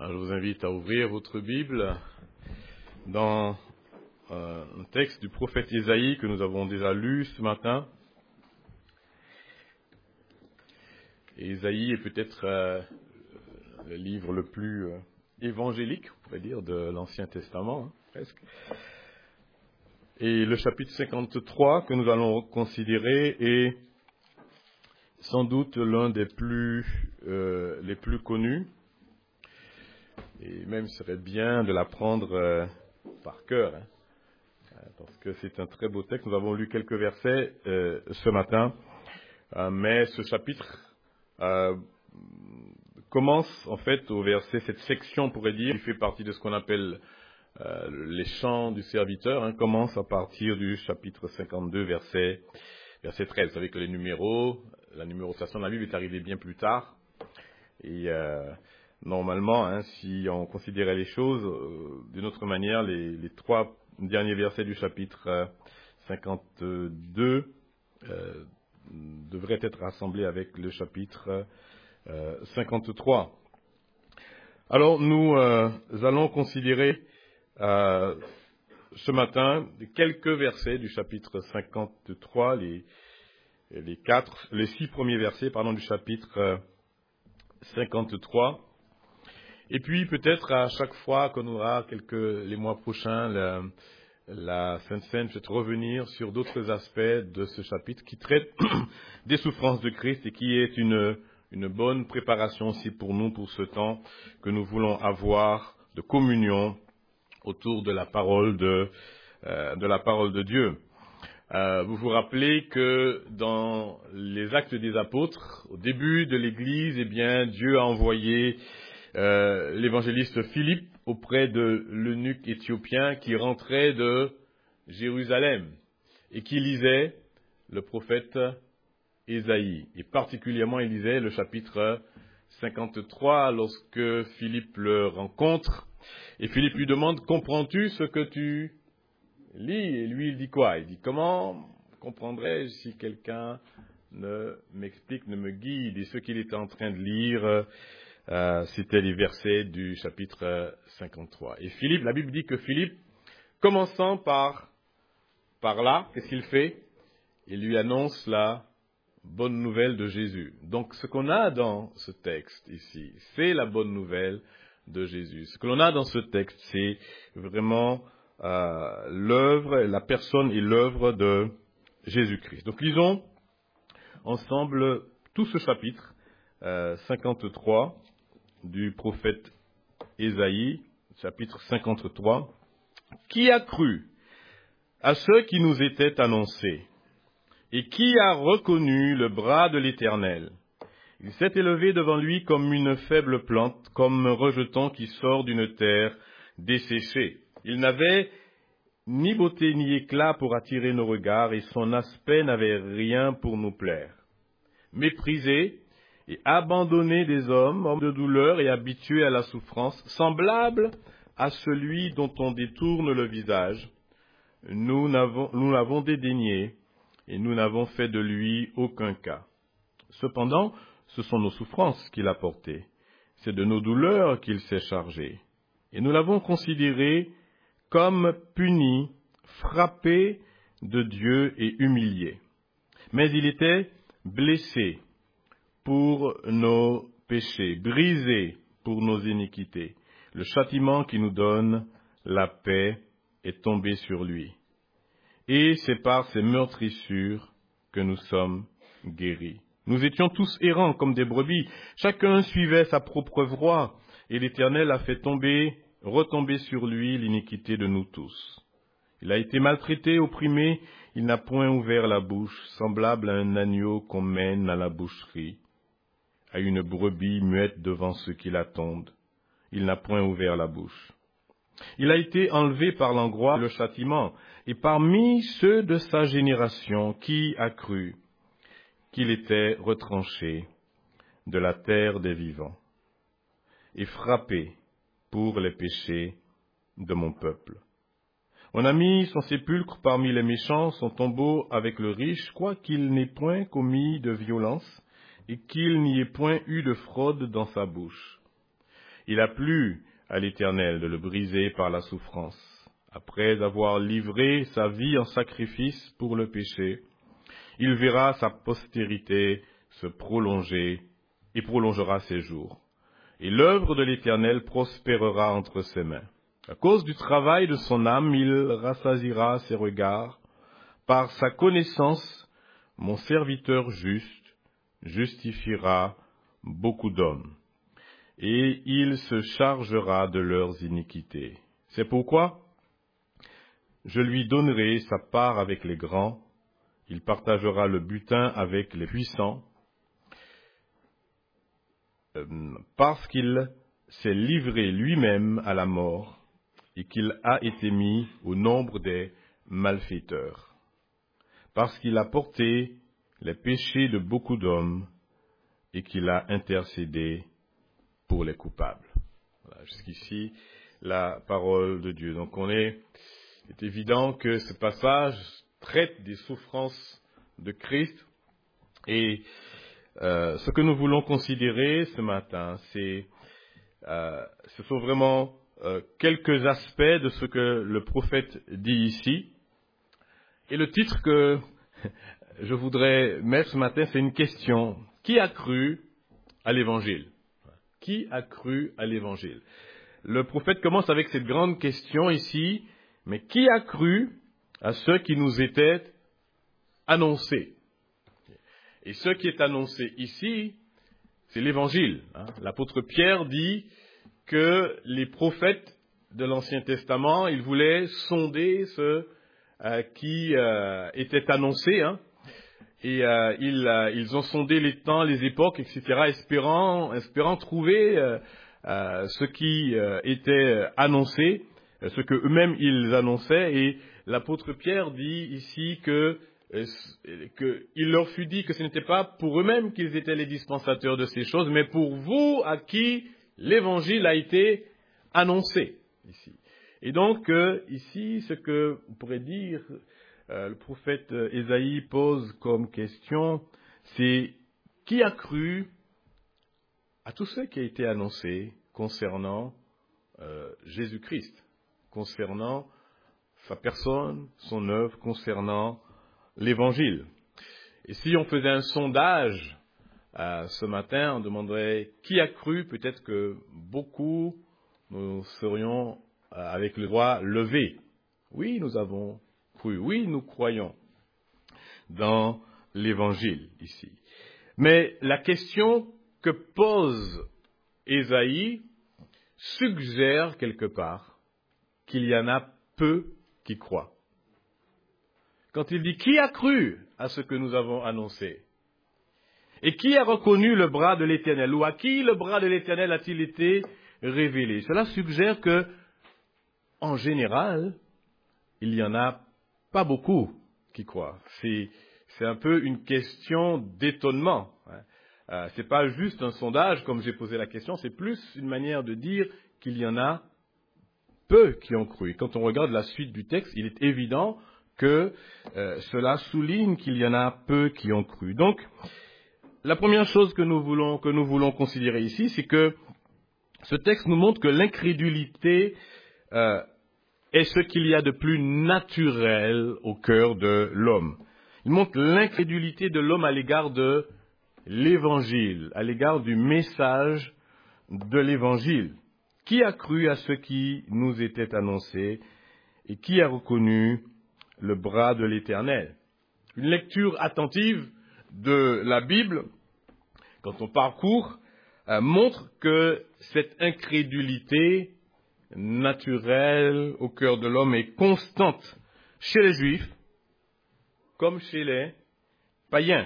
Alors, je vous invite à ouvrir votre Bible dans un texte du prophète Isaïe que nous avons déjà lu ce matin. Et Isaïe est peut-être le livre le plus évangélique, on pourrait dire, de l'Ancien Testament, presque. Et le chapitre 53 que nous allons considérer est sans doute l'un des les plus connus. Et même ce serait bien de l'apprendre par cœur, parce que c'est un très beau texte. Nous avons lu quelques versets ce matin, mais ce chapitre commence en fait au verset, cette section on pourrait dire, qui fait partie de ce qu'on appelle les chants du serviteur, commence à partir du chapitre 52, verset 13. Vous savez que la numérotation de la Bible est arrivée bien plus tard. Et normalement, si on considérait les choses d'une autre manière, les trois derniers versets du chapitre 52 devraient être rassemblés avec le chapitre 53. Alors, nous allons considérer ce matin quelques versets du chapitre 53, les 6 premiers versets du chapitre 53. Et puis peut-être à chaque fois qu'on aura les mois prochains, la Sainte Seine peut revenir sur d'autres aspects de ce chapitre qui traite des souffrances de Christ et qui est une bonne préparation aussi pour nous, pour ce temps que nous voulons avoir de communion autour de la parole de Dieu. Vous vous rappelez que dans les Actes des Apôtres, au début de l'Église, Dieu a envoyé l'évangéliste Philippe auprès de l'eunuque éthiopien qui rentrait de Jérusalem et qui lisait le prophète Isaïe. Et particulièrement, il lisait le chapitre 53 lorsque Philippe le rencontre. Et Philippe lui demande, « Comprends-tu ce que tu lis ?» Et lui, il dit quoi? Il dit, « Comment comprendrais-je si quelqu'un ne m'explique, ne me guide ?» Et ce qu'il était en train de lire, c'était les versets du chapitre 53. Et Philippe, la Bible dit que Philippe, commençant par là, qu'est-ce qu'il fait? Il lui annonce la bonne nouvelle de Jésus. Donc, ce qu'on a dans ce texte ici, c'est la bonne nouvelle de Jésus. Ce que l'on a dans ce texte, c'est vraiment la personne et l'œuvre de Jésus-Christ. Donc, lisons ensemble tout ce chapitre 53 du prophète Isaïe, chapitre 53. « Qui a cru à ce qui nous était annoncé? Et qui a reconnu le bras de l'Éternel? Il s'est élevé devant lui comme une faible plante, comme un rejeton qui sort d'une terre desséchée. Il n'avait ni beauté ni éclat pour attirer nos regards, et son aspect n'avait rien pour nous plaire. Méprisé et abandonné des hommes, homme de douleur et habitué à la souffrance, semblable à celui dont on détourne le visage, nous l'avons dédaigné, et nous n'avons fait de lui aucun cas. Cependant, ce sont nos souffrances qu'il a portées. C'est de nos douleurs qu'il s'est chargé. Et nous l'avons considéré comme puni, frappé de Dieu et humilié. Mais il était blessé pour nos péchés, brisé pour nos iniquités. Le châtiment qui nous donne la paix est tombé sur lui. Et c'est par ses meurtrissures que nous sommes guéris. Nous étions tous errants comme des brebis. Chacun suivait sa propre voie, et l'Éternel a fait retomber sur lui l'iniquité de nous tous. Il a été maltraité, opprimé, il n'a point ouvert la bouche, semblable à un agneau qu'on mène à la boucherie, à une brebis muette devant ceux qui l'attendent. Il n'a point ouvert la bouche. Il a été enlevé par l'angoisse, le châtiment, et parmi ceux de sa génération, qui a cru qu'il était retranché de la terre des vivants et frappé pour les péchés de mon peuple. On a mis son sépulcre parmi les méchants, son tombeau avec le riche, quoiqu'il n'ait point commis de violence et qu'il n'y ait point eu de fraude dans sa bouche. Il a plu à l'Éternel de le briser par la souffrance. Après avoir livré sa vie en sacrifice pour le péché, il verra sa postérité se prolonger et prolongera ses jours. Et l'œuvre de l'Éternel prospérera entre ses mains. À cause du travail de son âme, il rassasiera ses regards. Par sa connaissance, mon serviteur juste justifiera beaucoup d'hommes, et il se chargera de leurs iniquités. C'est pourquoi je lui donnerai sa part avec les grands, il partagera le butin avec les puissants, parce qu'il s'est livré lui-même à la mort et qu'il a été mis au nombre des malfaiteurs, parce qu'il a porté les péchés de beaucoup d'hommes et qu'il a intercédé pour les coupables. Voilà, jusqu'ici, la parole de Dieu. Donc c'est évident que ce passage traite des souffrances de Christ et ce que nous voulons considérer ce matin, ce sont vraiment quelques aspects de ce que le prophète dit ici. Et le titre que je voudrais mettre ce matin, c'est une question. Qui a cru à l'Évangile? Qui a cru à l'Évangile? Le prophète commence avec cette grande question ici, mais qui a cru à ce qui nous était annoncé? Et ce qui est annoncé ici, c'est l'Évangile. L'apôtre Pierre dit que les prophètes de l'Ancien Testament, ils voulaient sonder ce qui était annoncé, et ils ont sondé les temps, les époques, etc., espérant trouver ce qui était annoncé, ce que eux-mêmes ils annonçaient. Et l'apôtre Pierre dit ici que il leur fut dit que ce n'était pas pour eux-mêmes qu'ils étaient les dispensateurs de ces choses, mais pour vous à qui l'Évangile a été annoncé ici. Et donc ici, ce que on pourrait dire, le prophète Ésaïe pose comme question, c'est qui a cru à tout ce qui a été annoncé concernant Jésus-Christ, concernant sa personne, son œuvre, concernant l'Évangile. Et si on faisait un sondage ce matin, on demanderait qui a cru, peut-être que beaucoup, nous serions avec le doigt levé. Oui, nous avons cru, oui, nous croyons dans l'Évangile ici. Mais la question que pose Ésaïe suggère quelque part qu'il y en a peu qui croient. Quand il dit « Qui a cru à ce que nous avons annoncé ?» Et qui a reconnu le bras de l'Éternel? Ou à qui le bras de l'Éternel a-t-il été révélé? Cela suggère que, en général, il n'y en a pas beaucoup qui croient. C'est un peu une question d'étonnement. C'est pas juste un sondage, comme j'ai posé la question, c'est plus une manière de dire qu'il y en a peu qui ont cru. Et quand on regarde la suite du texte, il est évident que cela souligne qu'il y en a peu qui ont cru. Donc, la première chose que nous voulons considérer ici, c'est que ce texte nous montre que l'incrédulité est ce qu'il y a de plus naturel au cœur de l'homme. Il montre l'incrédulité de l'homme à l'égard de l'Évangile, à l'égard du message de l'Évangile. Qui a cru à ce qui nous était annoncé et qui a reconnu le bras de l'Éternel? Une lecture attentive de la Bible, quand on parcourt, montre que cette incrédulité naturelle au cœur de l'homme est constante chez les Juifs comme chez les païens.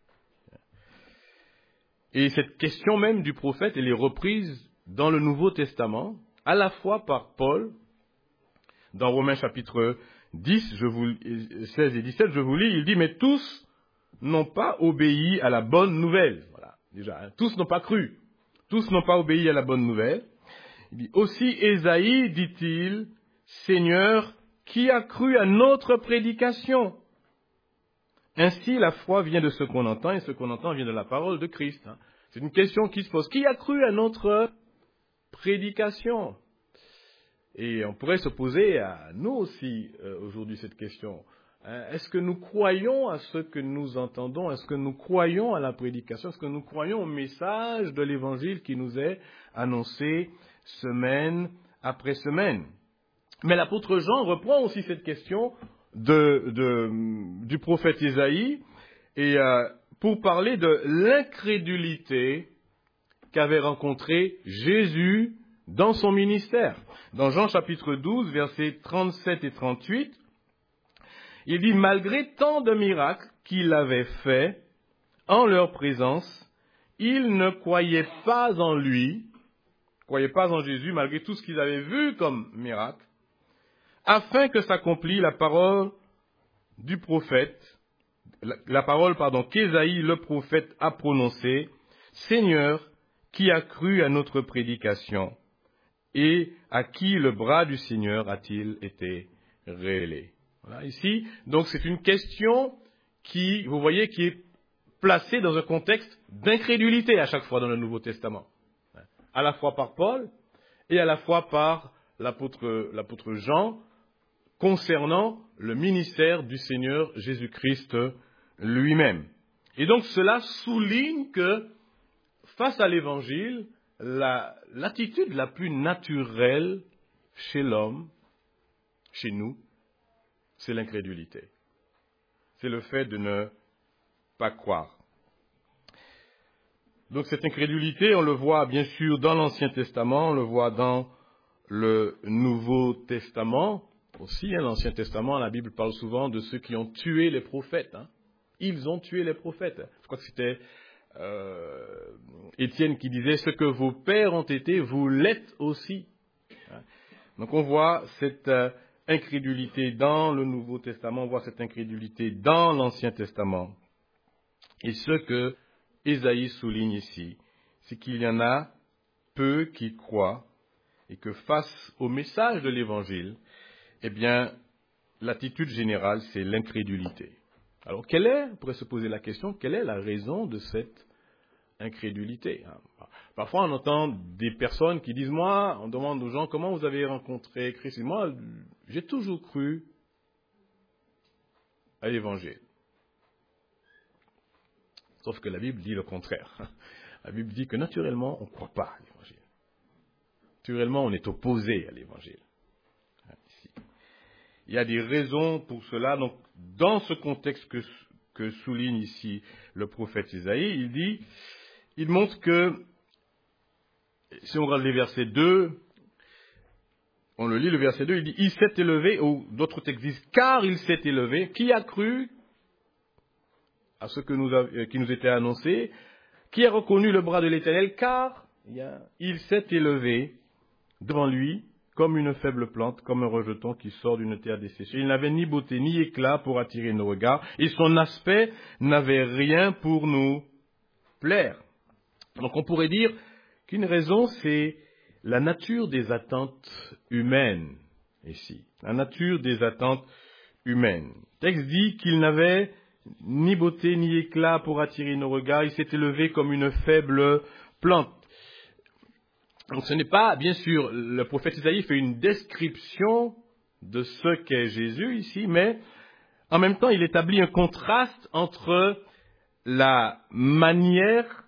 Et cette question même du prophète, elle est reprise dans le Nouveau Testament, à la fois par Paul, dans Romains chapitre 10, 16 et 17, je vous lis, il dit « Mais tous n'ont pas obéi à la bonne nouvelle. » Voilà, déjà, tous n'ont pas cru. Tous n'ont pas obéi à la bonne nouvelle. Il dit, aussi Ésaïe, dit-il, « Seigneur, qui a cru à notre prédication ?» Ainsi, la foi vient de ce qu'on entend, et ce qu'on entend vient de la parole de Christ. C'est une question qui se pose. Qui a cru à notre prédication. Et on pourrait se poser à nous aussi aujourd'hui cette question. Est-ce que nous croyons à ce que nous entendons? Est-ce que nous croyons à la prédication? Est-ce que nous croyons au message de l'Évangile qui nous est annoncé semaine après semaine? Mais l'apôtre Jean reprend aussi cette question du prophète Isaïe et pour parler de l'incrédulité qu'avait rencontré Jésus dans son ministère. Dans Jean chapitre 12, versets 37 et 38, il dit « Malgré tant de miracles qu'il avait faits en leur présence, ils ne croyaient pas en lui, croyaient pas en Jésus, malgré tout ce qu'ils avaient vu comme miracle, afin que s'accomplisse la parole du prophète, qu'Ésaïe le prophète a prononcée, Seigneur, qui a cru à notre prédication et à qui le bras du Seigneur a-t-il été révélé? » Voilà, ici, donc c'est une question qui, vous voyez, qui est placée dans un contexte d'incrédulité à chaque fois dans le Nouveau Testament. À la fois par Paul et à la fois par l'apôtre Jean concernant le ministère du Seigneur Jésus-Christ lui-même. Et donc cela souligne que face à l'Évangile, l'attitude la plus naturelle chez l'homme, chez nous, c'est l'incrédulité. C'est le fait de ne pas croire. Donc cette incrédulité, on le voit bien sûr dans l'Ancien Testament, on le voit dans le Nouveau Testament aussi. L'Ancien Testament, la Bible parle souvent de ceux qui ont tué les prophètes. Ils ont tué les prophètes. Je crois que c'était Étienne qui disait « Ce que vos pères ont été, vous l'êtes aussi ». Donc on voit cette incrédulité dans le Nouveau Testament, on voit cette incrédulité dans l'Ancien Testament. Et ce que Ésaïe souligne ici, c'est qu'il y en a peu qui croient et que face au message de l'Évangile, eh bien, l'attitude générale, c'est l'incrédulité. Alors, on pourrait se poser la question, quelle est la raison de cette incrédulité? Parfois, on entend des personnes qui disent, moi, on demande aux gens, comment vous avez rencontré Christ? Moi, j'ai toujours cru à l'Évangile. Sauf que la Bible dit le contraire. La Bible dit que naturellement, on ne croit pas à l'Évangile. Naturellement, on est opposé à l'Évangile. Ici. Il y a des raisons pour cela. Donc, dans ce contexte que souligne ici le prophète Isaïe, il montre que, si on regarde les versets 2, on le lit, le verset 2, il dit « Il s'est élevé », ou d'autres textes disent « Car il s'est élevé ». Qui a cru à ce qui nous était annoncé? Qui a reconnu le bras de l'Éternel? Car il s'est élevé devant lui comme une faible plante, comme un rejeton qui sort d'une terre desséchée. Il n'avait ni beauté ni éclat pour attirer nos regards, et son aspect n'avait rien pour nous plaire. Donc on pourrait dire qu'une raison, c'est la nature des attentes humaines, ici. La nature des attentes humaines. Le texte dit qu'il n'avait ni beauté ni éclat pour attirer nos regards, il s'est élevé comme une faible plante. Donc ce n'est pas, bien sûr, le prophète Isaïe fait une description de ce qu'est Jésus ici, mais en même temps il établit un contraste entre la manière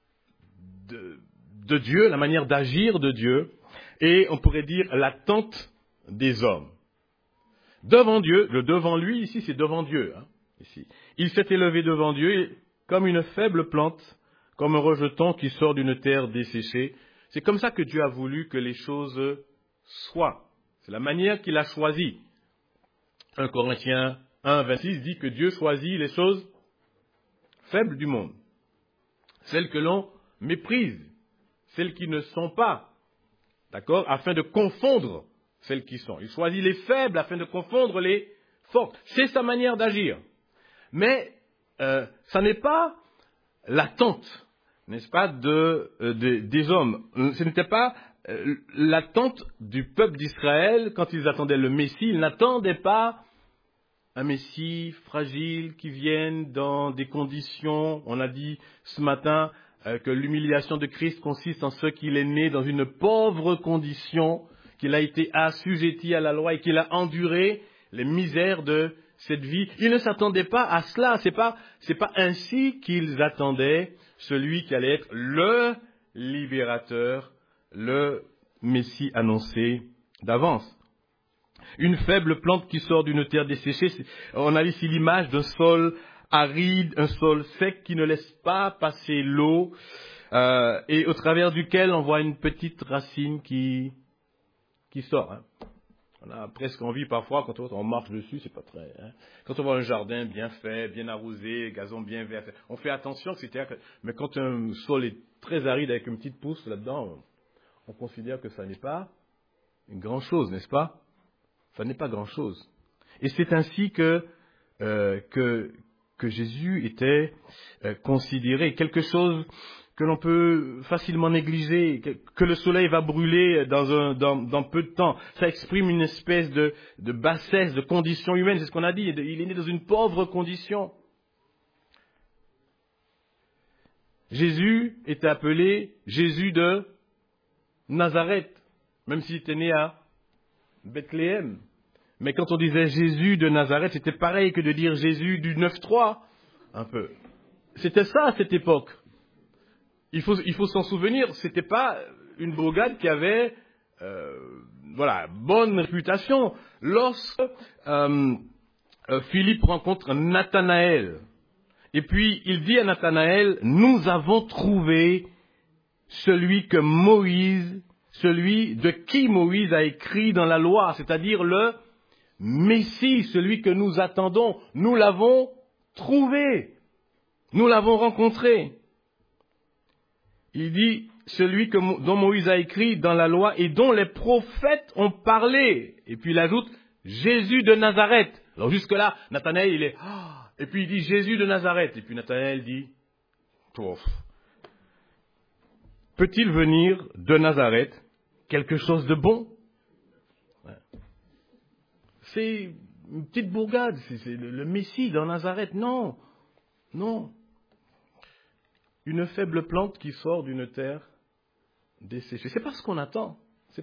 de Dieu, la manière d'agir de Dieu, et on pourrait dire l'attente des hommes. Devant Dieu, le devant lui ici, c'est devant Dieu. Ici. Il s'est élevé devant Dieu comme une faible plante, comme un rejeton qui sort d'une terre desséchée. C'est comme ça que Dieu a voulu que les choses soient. C'est la manière qu'il a choisie. 1 Corinthiens 1, 26 dit que Dieu choisit les choses faibles du monde, celles que l'on méprise, celles qui ne sont pas, d'accord, afin de confondre celles qui sont. Il choisit les faibles afin de confondre les fortes. C'est sa manière d'agir. Mais ça n'est pas l'attente, n'est-ce pas, des hommes. Ce n'était pas l'attente du peuple d'Israël quand ils attendaient le Messie. Ils n'attendaient pas un Messie fragile qui vienne dans des conditions, on a dit ce matin, que l'humiliation de Christ consiste en ce qu'il est né dans une pauvre condition, qu'il a été assujetti à la loi et qu'il a enduré les misères de cette vie. Ils ne s'attendaient pas à cela. C'est pas ainsi qu'ils attendaient celui qui allait être le libérateur, le Messie annoncé d'avance. Une faible plante qui sort d'une terre desséchée, on a ici l'image d'un sol aride, un sol sec qui ne laisse pas passer l'eau et au travers duquel on voit une petite racine qui sort. Hein. On a presque envie parfois, quand on marche dessus, c'est pas très... Hein. Quand on voit un jardin bien fait, bien arrosé, gazon bien vert, on fait attention, etc. Mais quand un sol est très aride avec une petite pousse là-dedans, on considère que ça n'est pas une grand-chose, n'est-ce pas? Ça n'est pas grand-chose. Et c'est ainsi que Jésus était considéré quelque chose que l'on peut facilement négliger, que le soleil va brûler dans peu de temps. Ça exprime une espèce de bassesse, de condition humaine, c'est ce qu'on a dit. Il est né dans une pauvre condition. Jésus était appelé Jésus de Nazareth, même s'il était né à Bethléem. Mais quand on disait Jésus de Nazareth, c'était pareil que de dire Jésus du 9-3, un peu. C'était ça à cette époque. Il faut s'en souvenir, c'était pas une bourgade qui avait bonne réputation. Lorsque Philippe rencontre Nathanaël, et puis il dit à Nathanaël, nous avons trouvé celui de qui Moïse a écrit dans la loi, c'est-à-dire le Messie, celui que nous attendons. Nous l'avons trouvé, nous l'avons rencontré. Il dit, celui dont Moïse a écrit dans la loi et dont les prophètes ont parlé. Et puis il ajoute, Jésus de Nazareth. Alors jusque-là, Nathanaël, il est, et puis il dit Jésus de Nazareth. Et puis Nathanaël dit, peut-il venir de Nazareth quelque chose de bon? C'est une petite bourgade, c'est le Messie dans Nazareth. Non. Une faible plante qui sort d'une terre desséchée. C'est pas ce qu'on attend.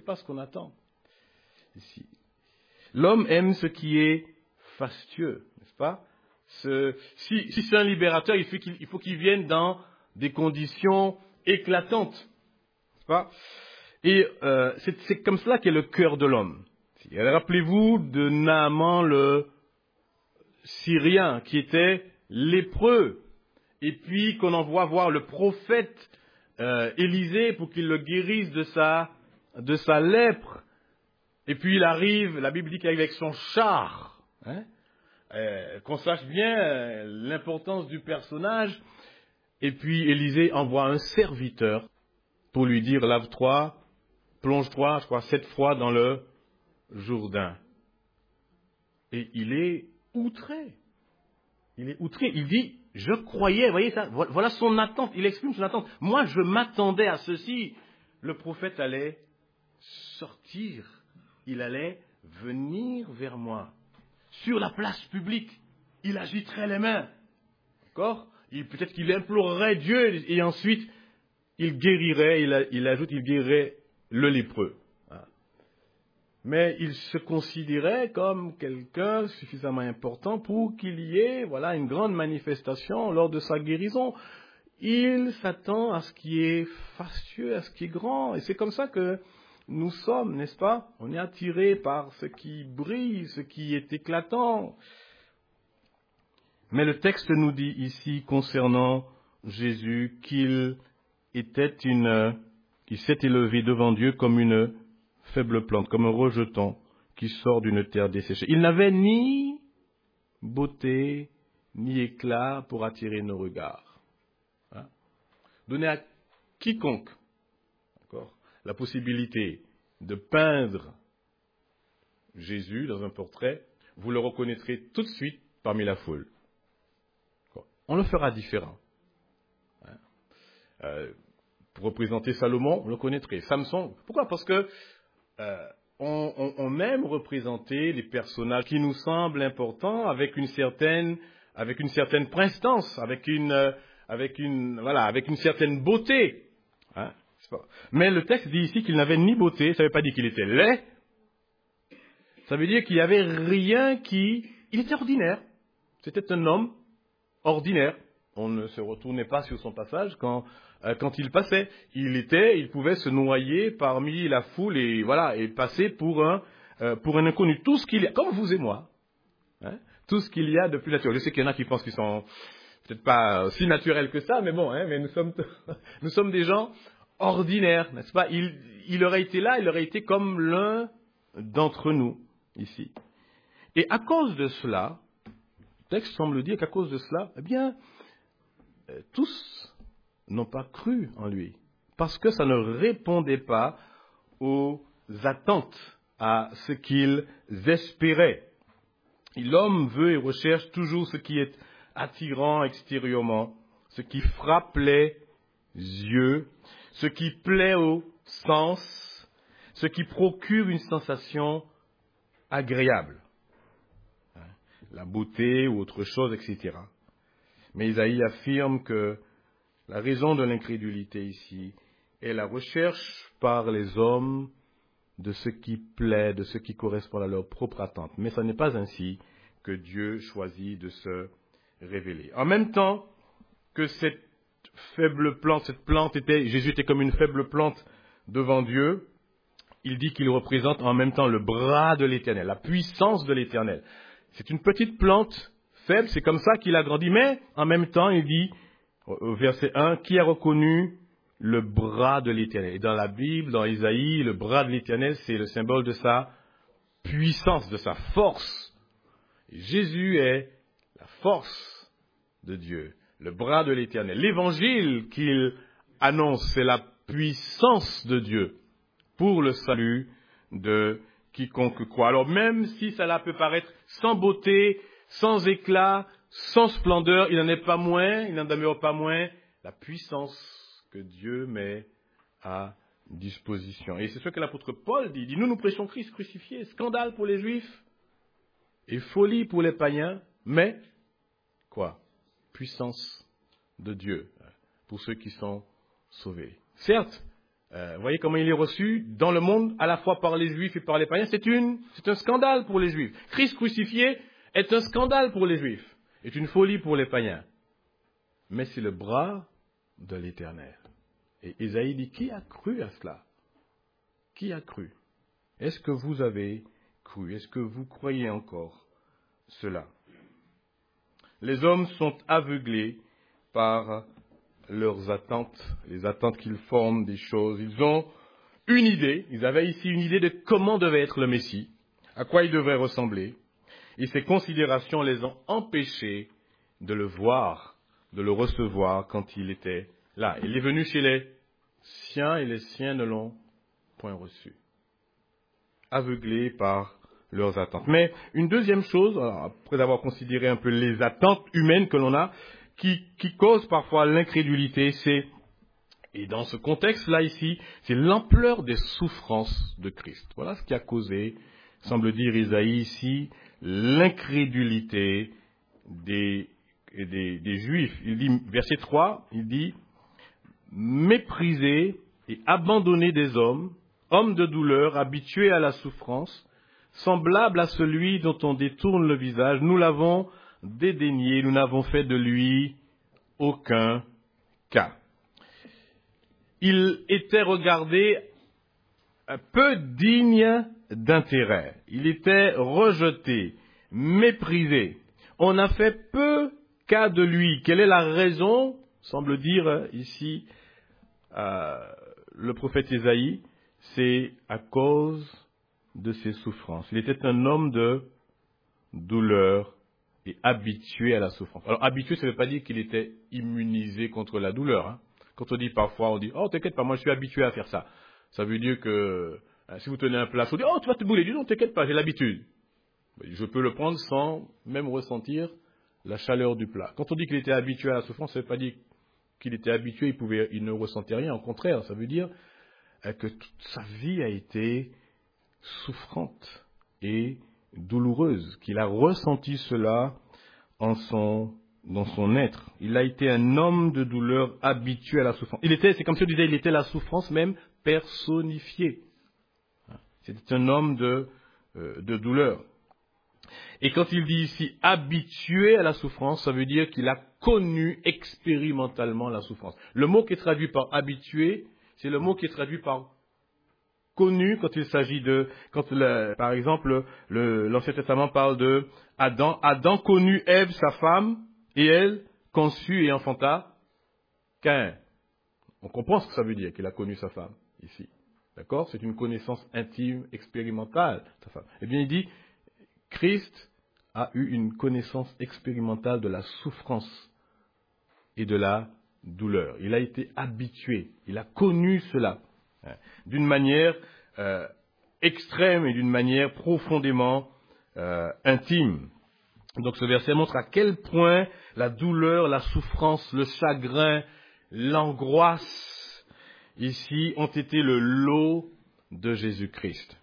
Ici. L'homme aime ce qui est fastueux, n'est-ce pas? Si c'est un libérateur, il faut qu'il vienne dans des conditions éclatantes, n'est-ce pas? Et c'est comme cela qu'est le cœur de l'homme. Rappelez-vous de Naaman le Syrien qui était lépreux. Et puis qu'on envoie voir le prophète Élisée pour qu'il le guérisse de sa lèpre. Et puis il arrive, la Bible dit qu'il arrive avec son char. Hein, qu'on sache bien l'importance du personnage. Et puis Élisée envoie un serviteur pour lui dire, lave-toi, plonge-toi, 7 fois dans le Jourdain. Et il est outré. Il dit, je croyais, vous voyez ça, voilà son attente, il exprime son attente. Moi, je m'attendais à ceci. Le prophète allait sortir, il allait venir vers moi. Sur la place publique, il agiterait les mains. D'accord? Peut-être qu'il implorerait Dieu et ensuite, il guérirait, il ajoute, il guérirait le lépreux. Mais il se considérait comme quelqu'un suffisamment important pour qu'il y ait, une grande manifestation lors de sa guérison. Il s'attend à ce qui est fastueux, à ce qui est grand. Et c'est comme ça que nous sommes, n'est-ce pas? On est attiré par ce qui brille, ce qui est éclatant. Mais le texte nous dit ici concernant Jésus qu'il s'est élevé devant Dieu comme une faible plante, comme un rejeton qui sort d'une terre desséchée. Il n'avait ni beauté, ni éclat pour attirer nos regards. Donner à quiconque la possibilité de peindre Jésus dans un portrait, vous le reconnaîtrez tout de suite parmi la foule. On le fera différent. Pour représenter Salomon, on le connaîtrait. Samson, pourquoi? Parce que on aime représenter les personnages qui nous semblent importants avec une certaine prestance, avec avec une certaine beauté. Hein, mais le texte dit ici qu'il n'avait ni beauté, ça ne veut pas dire qu'il était laid. Ça veut dire qu'il n'y avait rien il était ordinaire. C'était un homme ordinaire. On ne se retournait pas sur son passage quand il passait. Il pouvait se noyer parmi la foule et passer pour un inconnu. Tout ce qu'il y a, comme vous et moi, hein, tout ce qu'il y a de plus naturel. Je sais qu'il y en a qui pensent qu'ils sont peut-être pas aussi naturels que ça, mais bon, hein, mais nous sommes des gens ordinaires, n'est-ce pas? Il aurait été là, il aurait été comme l'un d'entre nous ici. Et à cause de cela, le texte semble dire qu'à cause de cela, eh bien, tous n'ont pas cru en lui, parce que ça ne répondait pas aux attentes, à ce qu'ils espéraient. Et l'homme veut et recherche toujours ce qui est attirant extérieurement, ce qui frappe les yeux, ce qui plaît aux sens, ce qui procure une sensation agréable. La beauté ou autre chose, etc. Mais Isaïe affirme que la raison de l'incrédulité ici est la recherche par les hommes de ce qui plaît, de ce qui correspond à leur propre attente. Mais ce n'est pas ainsi que Dieu choisit de se révéler. En même temps que cette plante Jésus était comme une faible plante devant Dieu, il dit qu'il représente en même temps le bras de l'Éternel, la puissance de l'Éternel. C'est une petite plante faible, c'est comme ça qu'il a grandi, mais en même temps, il dit, au verset 1, qui a reconnu le bras de l'Éternel. Et dans la Bible, dans Isaïe, le bras de l'Éternel, c'est le symbole de sa puissance, de sa force. Et Jésus est la force de Dieu, le bras de l'Éternel. L'évangile qu'il annonce, c'est la puissance de Dieu pour le salut de quiconque croit. Alors même si cela peut paraître sans beauté, sans éclat, sans splendeur, il n'en demeure pas moins la puissance que Dieu met à disposition. Et c'est ce que l'apôtre Paul dit. Il dit, nous prêchons Christ crucifié, scandale pour les Juifs et folie pour les païens, mais, puissance de Dieu pour ceux qui sont sauvés. Certes, vous voyez comment il est reçu dans le monde, à la fois par les Juifs et par les païens. C'est un scandale pour les Juifs. Christ crucifié est un scandale pour les Juifs, est une folie pour les païens. Mais c'est le bras de l'Éternel. Et Isaïe dit, qui a cru à cela? Qui a cru? Est-ce que vous avez cru? Est-ce que vous croyez encore cela? Les hommes sont aveuglés par leurs attentes, les attentes qu'ils forment des choses. Ils ont une idée, ils avaient ici une idée de comment devait être le Messie, à quoi il devrait ressembler, et ces considérations les ont empêchés de le voir, de le recevoir quand il était là. Il est venu chez les siens et les siens ne l'ont point reçu. Aveuglés par leurs attentes. Mais une deuxième chose, après avoir considéré un peu les attentes humaines que l'on a, qui cause parfois l'incrédulité, et dans ce contexte-là ici, c'est l'ampleur des souffrances de Christ. Voilà ce qui a causé, semble dire Isaïe ici, l'incrédulité des Juifs. Il dit, verset 3, il dit, méprisés et abandonnés des hommes de douleur, habitués à la souffrance, semblable à celui dont on détourne le visage, nous l'avons dédaigné, nous n'avons fait de lui aucun cas. Il était regardé peu digne d'intérêt. Il était rejeté, méprisé. On a fait peu cas de lui. Quelle est la raison, semble dire ici le prophète Isaïe? C'est à cause de ses souffrances. Il était un homme de douleur et habitué à la souffrance. Alors, habitué, ça ne veut pas dire qu'il était immunisé contre la douleur. Hein. Quand on dit parfois, on dit, oh, t'inquiète pas, moi je suis habitué à faire ça. Ça veut dire que si vous tenez un plat, on dit, oh, tu vas te brûler. Dis non, t'inquiète pas, j'ai l'habitude. Je peux le prendre sans même ressentir la chaleur du plat. Quand on dit qu'il était habitué à la souffrance, ça ne veut pas dire qu'il était habitué, il ne ressentait rien. Au contraire, ça veut dire que toute sa vie a été souffrante et douloureuse, qu'il a ressenti cela en son dans son être. Il a été un homme de douleur habitué à la souffrance. C'est comme si on disait, il était la souffrance même personnifiée. C'était un homme de douleur. Et quand il dit ici habitué à la souffrance, ça veut dire qu'il a connu expérimentalement la souffrance. Le mot qui est traduit par habitué, c'est le mot qui est traduit par connu quand il s'agit par exemple, l'Ancien Testament parle de Adam. Adam connut Ève, sa femme, et elle conçut et enfanta Caïn. On comprend ce que ça veut dire qu'il a connu sa femme ici. D'accord? C'est une connaissance intime, expérimentale, sa femme. Eh bien, il dit, Christ a eu une connaissance expérimentale de la souffrance et de la douleur. Il a été habitué, il a connu cela d'une manière extrême et d'une manière profondément intime. Donc ce verset montre à quel point la douleur, la souffrance, le chagrin, l'angoisse ici ont été le lot de Jésus-Christ.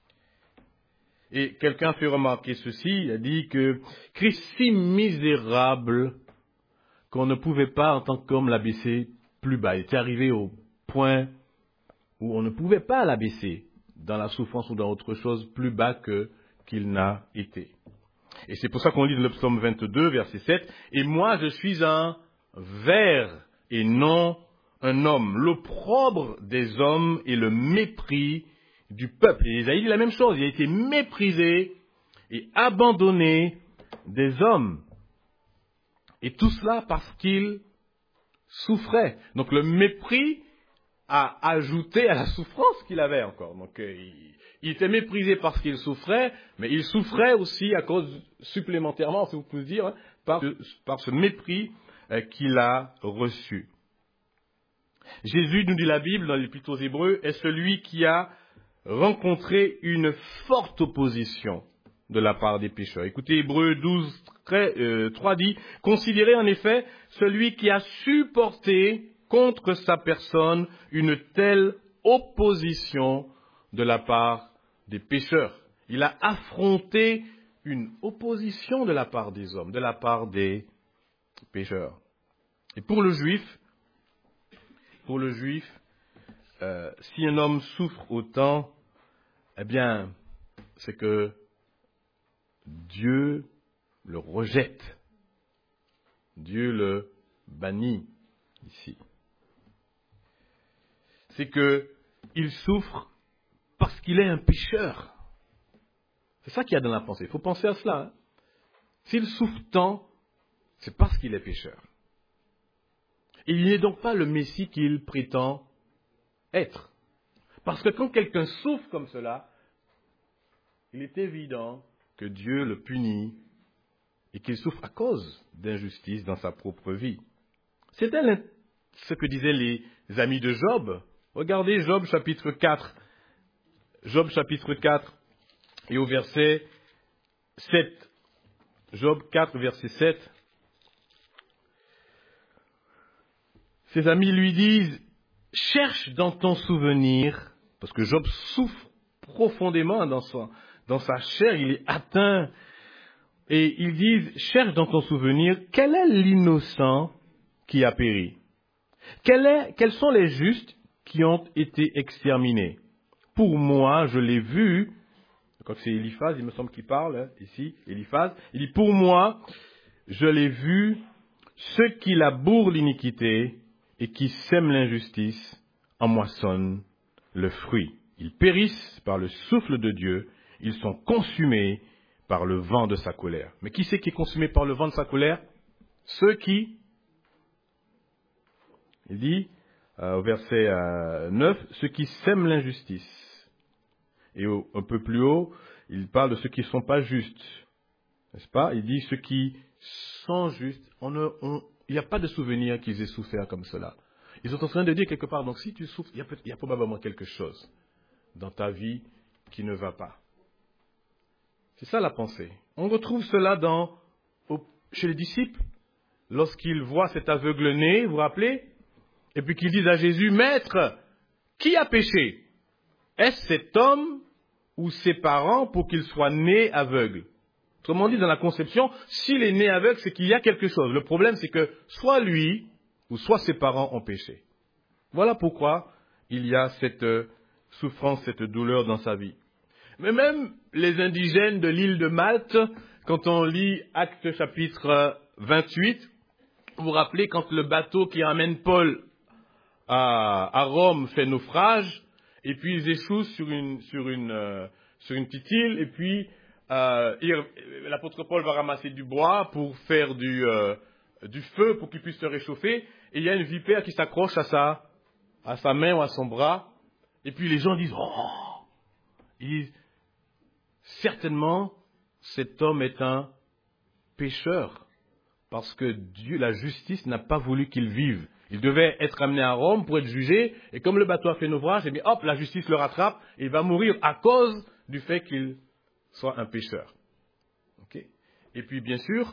Et quelqu'un fait remarquer ceci, il a dit que Christ si misérable qu'on ne pouvait pas en tant qu'homme l'abaisser plus bas. Il était arrivé au point où on ne pouvait pas l'abaisser dans la souffrance ou dans autre chose plus bas qu'il n'a été. Et c'est pour ça qu'on lit dans le psaume 22, verset 7, « Et moi je suis un ver et non un homme, l'opprobre des hommes et le mépris du peuple. » Et Isaïe dit la même chose, il a été méprisé et abandonné des hommes. Et tout cela parce qu'il souffrait. Donc le mépris a ajouté à la souffrance qu'il avait encore. Donc il était méprisé parce qu'il souffrait, mais il souffrait aussi à cause, supplémentairement, si vous pouvez dire, par ce mépris qu'il a reçu. Jésus, nous dit la Bible, dans l'Épître aux Hébreux, est celui qui a rencontré une forte opposition de la part des pécheurs. Écoutez, Hébreux 12, 3 dit, « Considérez en effet celui qui a supporté contre sa personne une telle opposition de la part des pécheurs. » Il a affronté une opposition de la part des hommes, de la part des pécheurs. Et pour le juif, si un homme souffre autant, eh bien, c'est que Dieu le rejette. Dieu le bannit ici. C'est qu'il souffre parce qu'il est un pécheur. C'est ça qu'il y a dans la pensée. Il faut penser à cela. Hein. S'il souffre tant, c'est parce qu'il est pécheur. Et il n'est donc pas le Messie qu'il prétend être. Parce que quand quelqu'un souffre comme cela, il est évident que Dieu le punit et qu'il souffre à cause d'injustice dans sa propre vie. C'était ce que disaient les amis de Job. Regardez Job chapitre 4. Job chapitre 4 et au verset 7. Job 4 verset 7. Ses amis lui disent, cherche dans ton souvenir, parce que Job souffre profondément dans sa chair, il est atteint. Et ils disent, cherche dans ton souvenir, quel est l'innocent qui a péri? Quels sont les justes qui ont été exterminés? Pour moi, je l'ai vu, quand c'est Eliphaz, il me semble qu'il parle, ici, Eliphaz, il dit, pour moi, je l'ai vu, ceux qui labourent l'iniquité et qui sèment l'injustice en moissonnent le fruit. Ils périssent par le souffle de Dieu, ils sont consumés par le vent de sa colère. Mais qui c'est qui est consumé par le vent de sa colère? Ceux qui, il dit au verset 9, ceux qui sèment l'injustice. Et un peu plus haut, il parle de ceux qui ne sont pas justes. N'est-ce pas? Il dit ceux qui sont justes, il n'y a pas de souvenir qu'ils aient souffert comme cela. Ils sont en train de dire quelque part, donc si tu souffres, il y a probablement quelque chose dans ta vie qui ne va pas. C'est ça la pensée. On retrouve cela chez les disciples, lorsqu'ils voient cet aveugle-né, vous vous rappelez? Et puis qu'ils disent à Jésus, Maître, qui a péché? Est-ce cet homme ou ses parents pour qu'il soit né aveugle? Autrement dit, dans la conception, s'il est né aveugle, c'est qu'il y a quelque chose. Le problème, c'est que soit lui, ou soit ses parents ont péché. Voilà pourquoi il y a cette souffrance, cette douleur dans sa vie. Mais même les indigènes de l'île de Malte, quand on lit Actes chapitre 28, vous vous rappelez quand le bateau qui ramène Paul à Rome fait naufrage, et puis ils échouent sur une petite île, et puis l'apôtre Paul va ramasser du bois pour faire du feu, pour qu'il puisse se réchauffer, et il y a une vipère qui s'accroche à sa main ou à son bras, et puis les gens disent, oh, ils disent, certainement, cet homme est un pécheur, parce que Dieu, la justice, n'a pas voulu qu'il vive. Il devait être amené à Rome pour être jugé, et comme le bateau a fait naufrage, eh bien, hop, la justice le rattrape, et il va mourir à cause du fait qu'il soit un pécheur. Okay? Et puis, bien sûr,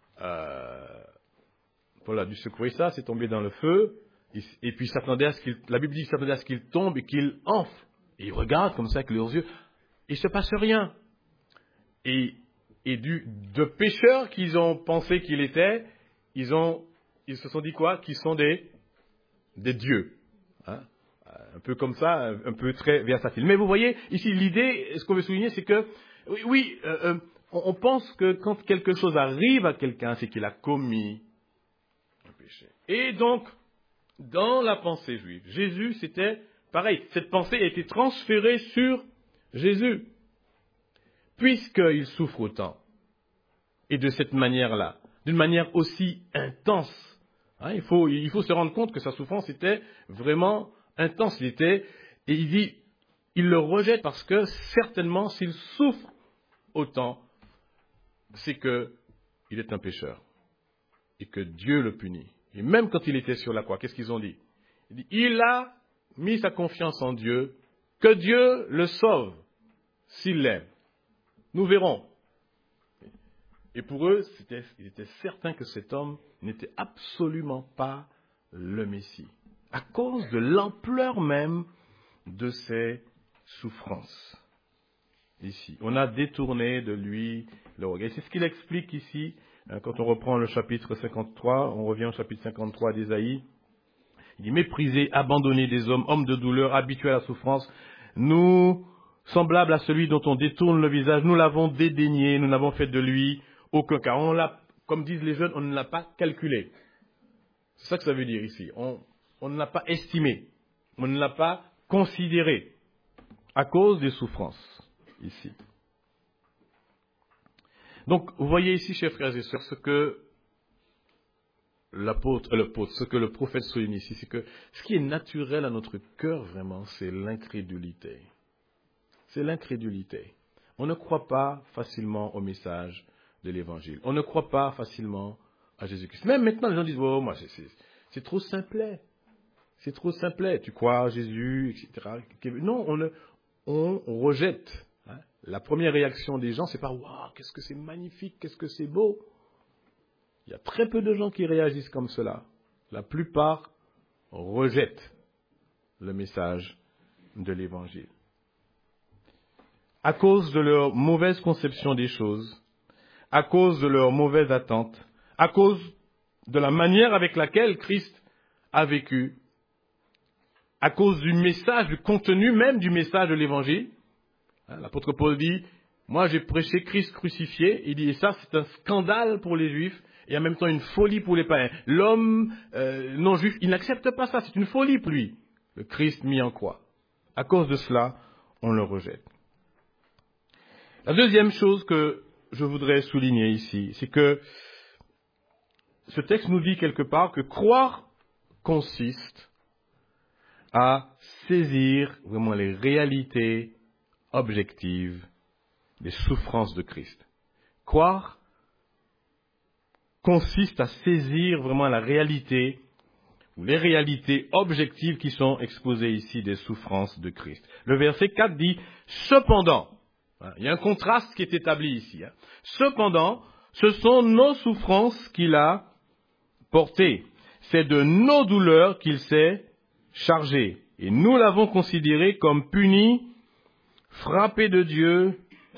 Paul a dû secouer ça, c'est tombé dans le feu, et puis la Bible dit qu'il s'attendait à ce qu'il tombe et qu'il enfle. Et il regarde comme ça avec leurs yeux, il ne se passe rien. Et de pécheurs qu'ils ont pensé qu'il était, ils se sont dit quoi? Qu'ils sont des dieux. Hein? Un peu comme ça, un peu très versatile. Mais vous voyez, ici, l'idée, ce qu'on veut souligner, c'est que, on pense que quand quelque chose arrive à quelqu'un, c'est qu'il a commis un péché. Et donc, dans la pensée juive, Jésus, c'était pareil. Cette pensée a été transférée sur Jésus. Puisqu'il souffre autant, et de cette manière-là, d'une manière aussi intense, hein, il faut se rendre compte que sa souffrance était vraiment intense. Et il dit, il le rejette parce que certainement, s'il souffre autant, c'est qu'il est un pécheur, et que Dieu le punit. Et même quand il était sur la croix, qu'est-ce qu'ils ont dit? Il dit, il a mis sa confiance en Dieu, que Dieu le sauve, s'il l'aime. Nous verrons. Et pour eux, il était certain que cet homme n'était absolument pas le Messie, à cause de l'ampleur même de ses souffrances. Ici, on a détourné de lui le regard. C'est ce qu'il explique ici, quand on reprend le chapitre 53, on revient au chapitre 53 d'Ésaïe. Il dit, méprisé, abandonné des hommes de douleur, habitués à la souffrance, nous, semblable à celui dont on détourne le visage, nous l'avons dédaigné, nous n'avons fait de lui aucun cas. Comme disent les jeunes, on ne l'a pas calculé. C'est ça que ça veut dire ici. On ne l'a pas estimé. On ne l'a pas considéré à cause des souffrances ici. Donc, vous voyez ici, chers frères et sœurs, ce que ce que le prophète souligne ici, c'est que ce qui est naturel à notre cœur vraiment, c'est l'incrédulité. C'est l'incrédulité. On ne croit pas facilement au message de l'Évangile. On ne croit pas facilement à Jésus-Christ. Même maintenant, les gens disent, oh, moi, c'est trop simplet. C'est trop simplet. Tu crois à Jésus, etc. Non, on rejette. Hein. La première réaction des gens, c'est pas, waouh, qu'est-ce que c'est magnifique, qu'est-ce que c'est beau. Il y a très peu de gens qui réagissent comme cela. La plupart rejettent le message de l'Évangile. À cause de leur mauvaise conception des choses, à cause de leur mauvaise attente, à cause de la manière avec laquelle Christ a vécu, à cause du message, du contenu même du message de l'Évangile. L'apôtre Paul dit, moi j'ai prêché Christ crucifié, il dit, et ça c'est un scandale pour les Juifs, et en même temps une folie pour les païens. L'homme non-juif, il n'accepte pas ça, c'est une folie pour lui, le Christ mis en croix. À cause de cela, on le rejette. La deuxième chose que je voudrais souligner ici, c'est que ce texte nous dit quelque part que croire consiste à saisir vraiment les réalités objectives des souffrances de Christ. Croire consiste à saisir vraiment la réalité ou les réalités objectives qui sont exposées ici des souffrances de Christ. Le verset 4 dit « Cependant », il y a un contraste qui est établi ici. Cependant, ce sont nos souffrances qu'il a portées. C'est de nos douleurs qu'il s'est chargé. Et nous l'avons considéré comme puni, frappé de Dieu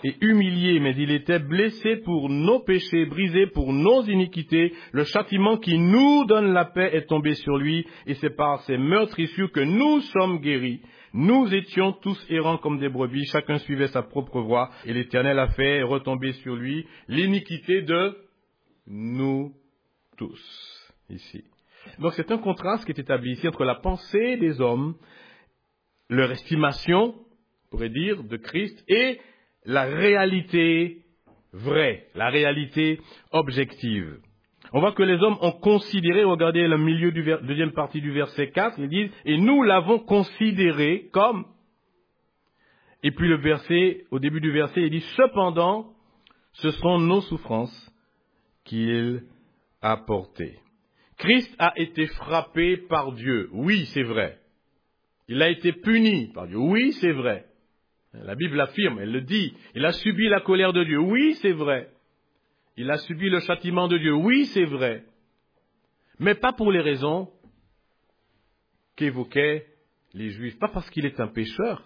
et humilié, mais il était blessé pour nos péchés, brisé pour nos iniquités. Le châtiment qui nous donne la paix est tombé sur lui, et c'est par ses meurtrissures que nous sommes guéris. Nous étions tous errants comme des brebis, chacun suivait sa propre voie, et l'Éternel a fait retomber sur lui l'iniquité de nous tous. Ici. Donc c'est un contraste qui est établi ici entre la pensée des hommes, leur estimation, on pourrait dire, de Christ, et la réalité vraie, la réalité objective. On voit que les hommes ont considéré, regardez le milieu du deuxième partie du verset 4, ils disent, et nous l'avons considéré comme, et puis le verset, au début du verset, il dit, cependant, ce sont nos souffrances qu'il a portées. Christ a été frappé par Dieu, oui, c'est vrai. Il a été puni par Dieu, oui, c'est vrai. La Bible l'affirme, elle le dit. Il a subi la colère de Dieu. Oui, c'est vrai. Il a subi le châtiment de Dieu. Oui, c'est vrai. Mais pas pour les raisons qu'évoquaient les Juifs. Pas parce qu'il est un pécheur.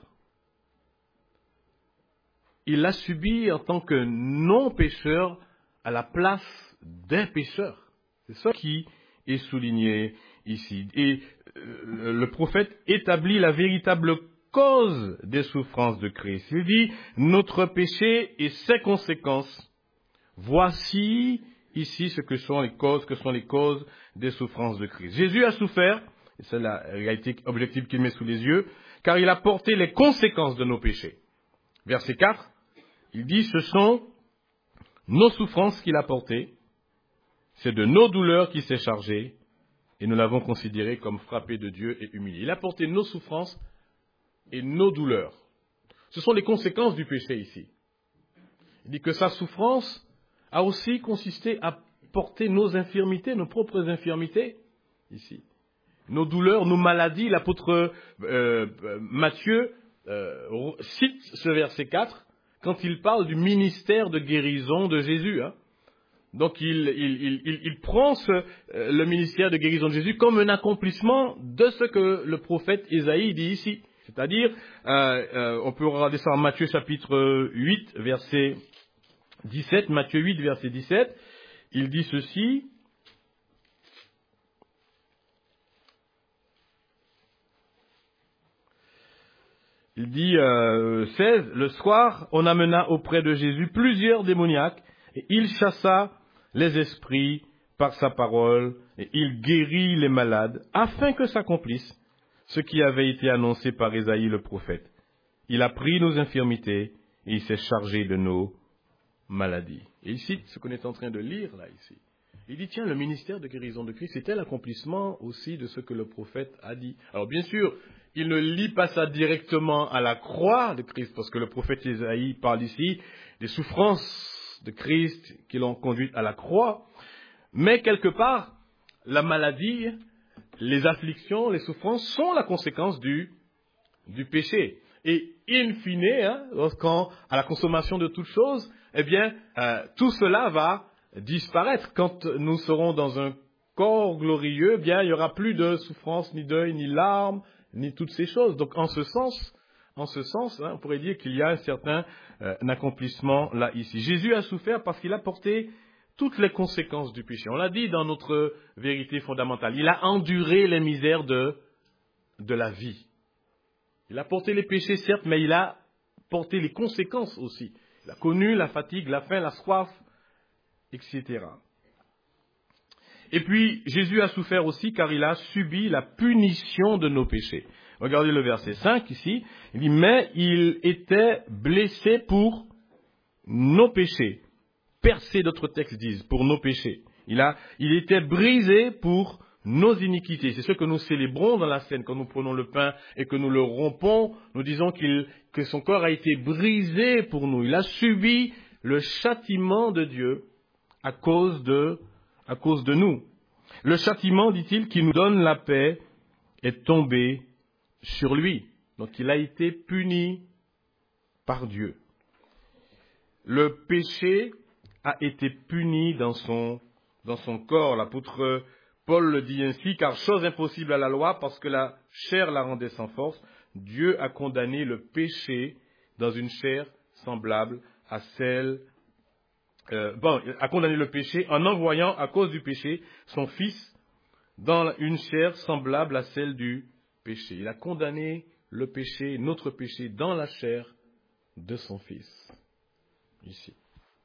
Il l'a subi en tant que non-pécheur à la place d'un pécheur. C'est ça qui est souligné ici. Et le prophète établit la véritable cause des souffrances de Christ. Il dit, notre péché et ses conséquences. Voici ici ce que sont les causes des souffrances de Christ. Jésus a souffert, et c'est la réalité objective qu'il met sous les yeux, car il a porté les conséquences de nos péchés. Verset 4, il dit, ce sont nos souffrances qu'il a portées, c'est de nos douleurs qu'il s'est chargé, et nous l'avons considéré comme frappé de Dieu et humilié. Il a porté nos souffrances et nos douleurs. Ce sont les conséquences du péché ici. Il dit que sa souffrance a aussi consisté à porter nos infirmités, nos propres infirmités, ici. Nos douleurs, nos maladies. L'apôtre Matthieu cite ce verset 4 quand il parle du ministère de guérison de Jésus. Donc il prend le ministère de guérison de Jésus comme un accomplissement de ce que le prophète Ésaïe dit ici. C'est-à-dire, on peut regarder ça en Matthieu chapitre 8, verset 17, Matthieu 8, verset 17, il dit ceci, il dit 16, le soir, on amena auprès de Jésus plusieurs démoniaques, et il chassa les esprits par sa parole, et il guérit les malades, afin que s'accomplisse ce qui avait été annoncé par Ésaïe le prophète. Il a pris nos infirmités, et il s'est chargé de nos maladies. Et il cite ce qu'on est en train de lire là, ici. Il dit, tiens, le ministère de guérison de Christ, c'était l'accomplissement aussi de ce que le prophète a dit. Alors bien sûr, il ne lit pas ça directement à la croix de Christ, parce que le prophète Ésaïe parle ici des souffrances de Christ qui l'ont conduit à la croix. Mais quelque part, la maladie, les afflictions, les souffrances sont la conséquence du péché. Et in fine, lorsqu'à la consommation de toutes choses, eh bien, tout cela va disparaître. Quand nous serons dans un corps glorieux, eh bien, il n'y aura plus de souffrance, ni deuil, ni larmes, ni toutes ces choses. Donc, en ce sens, on pourrait dire qu'il y a un certain accomplissement là, ici. Jésus a souffert parce qu'il a porté toutes les conséquences du péché. On l'a dit dans notre vérité fondamentale. Il a enduré les misères de la vie. Il a porté les péchés, certes, mais il a porté les conséquences aussi. Il a connu la fatigue, la faim, la soif, etc. Et puis, Jésus a souffert aussi car il a subi la punition de nos péchés. Regardez le verset 5 ici. Il dit, mais il était blessé pour nos péchés. Percé, d'autres textes disent, pour nos péchés. Il était brisé pour nos iniquités. C'est ce que nous célébrons dans la scène quand nous prenons le pain et que nous le rompons. Nous disons que son corps a été brisé pour nous. Il a subi le châtiment de Dieu à cause de nous. Le châtiment, dit-il, qui nous donne la paix est tombé sur lui. Donc il a été puni par Dieu. Le péché a été puni dans son corps. L'apôtre Paul le dit ainsi, car chose impossible à la loi, parce que la chair la rendait sans force, Dieu a condamné le péché dans une chair semblable à condamné le péché en envoyant, à cause du péché, son Fils dans une chair semblable à celle du péché. Il a condamné le péché, notre péché, dans la chair de son Fils. Ici.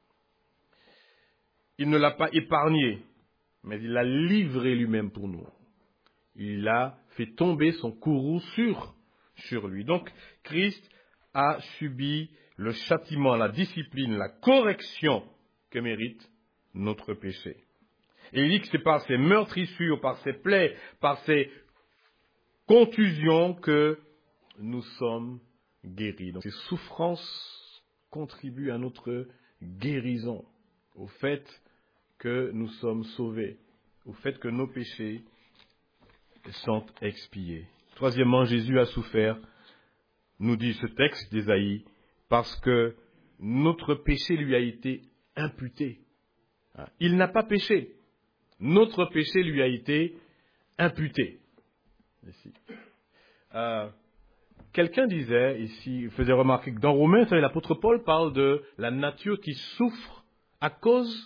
Il ne l'a pas épargné, mais il l'a livré lui-même pour nous. Il a fait tomber son courroux sur lui. Donc, Christ a subi le châtiment, la discipline, la correction que mérite notre péché. Et il dit que c'est par ses meurtrissures, par ses plaies, par ses contusions que nous sommes guéris. Donc, ces souffrances contribuent à notre guérison, au fait que nous sommes sauvés, au fait que nos péchés sont expiés. Troisièmement, Jésus a souffert, nous dit ce texte d'Ésaïe, parce que notre péché lui a été imputé. Il n'a pas péché. Notre péché lui a été imputé. Ici. Quelqu'un disait ici, faisait remarquer que dans Romains, l'apôtre Paul parle de la nature qui souffre à cause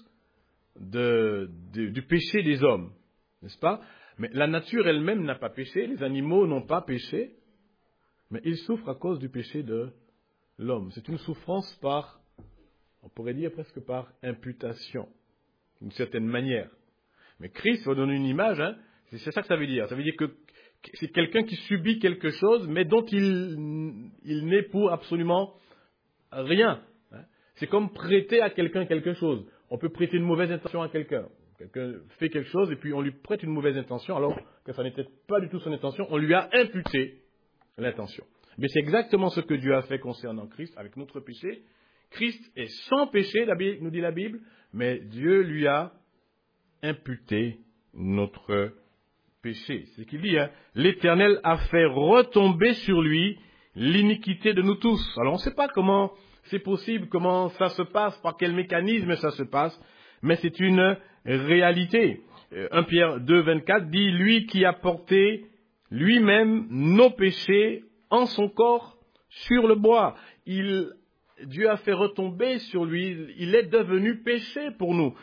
du péché des hommes, n'est-ce pas? Mais la nature elle-même n'a pas péché, les animaux n'ont pas péché, mais ils souffrent à cause du péché de l'homme. C'est une souffrance on pourrait dire presque par imputation, d'une certaine manière. Mais Christ va donner une image, c'est ça que ça veut dire. Ça veut dire que c'est quelqu'un qui subit quelque chose, mais dont il n'est pour absolument rien. C'est comme prêter à quelqu'un quelque chose. On peut prêter une mauvaise intention à quelqu'un. Quelqu'un fait quelque chose et puis on lui prête une mauvaise intention alors que ça n'était pas du tout son intention. On lui a imputé l'intention. Mais c'est exactement ce que Dieu a fait concernant Christ avec notre péché. Christ est sans péché, nous dit la Bible, mais Dieu lui a imputé notre péché. C'est ce qu'il dit, l'Éternel a fait retomber sur lui l'iniquité de nous tous. Alors on ne sait pas comment c'est possible, comment ça se passe, par quel mécanisme ça se passe, mais c'est une réalité. 1 Pierre 2, 24 dit, lui qui a porté lui-même nos péchés en son corps sur le bois. Dieu a fait retomber sur lui, il est devenu péché pour nous.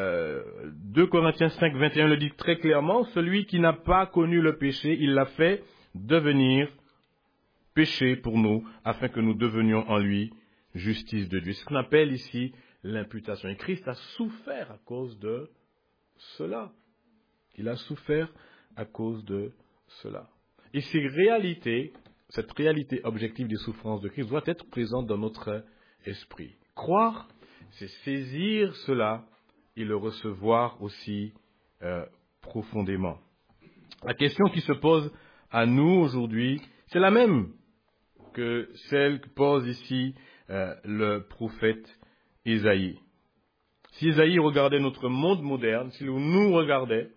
2 Corinthiens 5, 21 le dit très clairement, celui qui n'a pas connu le péché, il l'a fait devenir péché pour nous, afin que nous devenions en lui justice de Dieu. C'est ce qu'on appelle ici l'imputation. Et Christ a souffert à cause de cela. Il a souffert à cause de cela. Et cette réalité objective des souffrances de Christ doit être présente dans notre esprit. Croire, c'est saisir cela et le recevoir aussi profondément. La question qui se pose à nous aujourd'hui, c'est la même que celle que pose ici le prophète Ésaïe. Si Ésaïe regardait notre monde moderne, s'il nous regardait,